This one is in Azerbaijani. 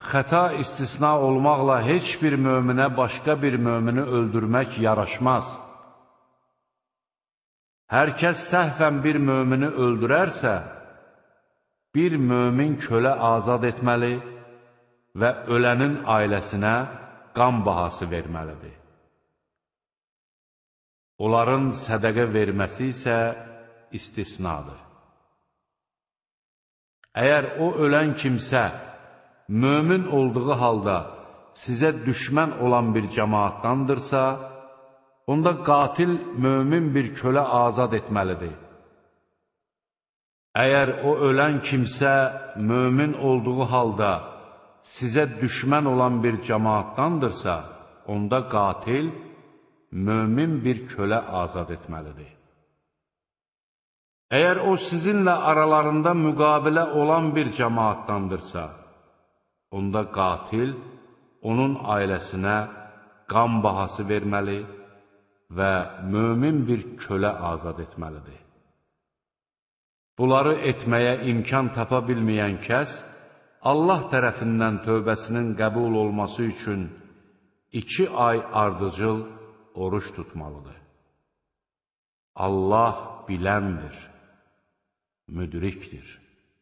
Xəta istisna olmaqla heç bir möminə başqa bir mömini öldürmək yaraşmaz. Hər kəs səhvən bir mömini öldürərsə, bir mömin kölə azad etməli və ölənin ailəsinə qan bahası verməlidir. Onların sədəqə verməsi isə istisnadır. Əgər o ölən kimsə mömin olduğu halda sizə düşmən olan bir cəmaatdandırsa, onda qatil mömin bir kölə azad etməlidir. Əgər o ölən kimsə mömin olduğu halda sizə düşmən olan bir cəmaatdandırsa, onda qatil mömin bir kölə azad etməlidir. Əgər o sizinlə aralarında müqavilə olan bir cəmaatdandırsa, onda qatil onun ailəsinə qan bahası verməli və mömin bir kölə azad etməlidir. Bunları etməyə imkan tapa bilməyən kəs, Allah tərəfindən tövbəsinin qəbul olması üçün 2 ay ardıcıl oruç tutmalıdır. Allah biləndir, müdrikdir.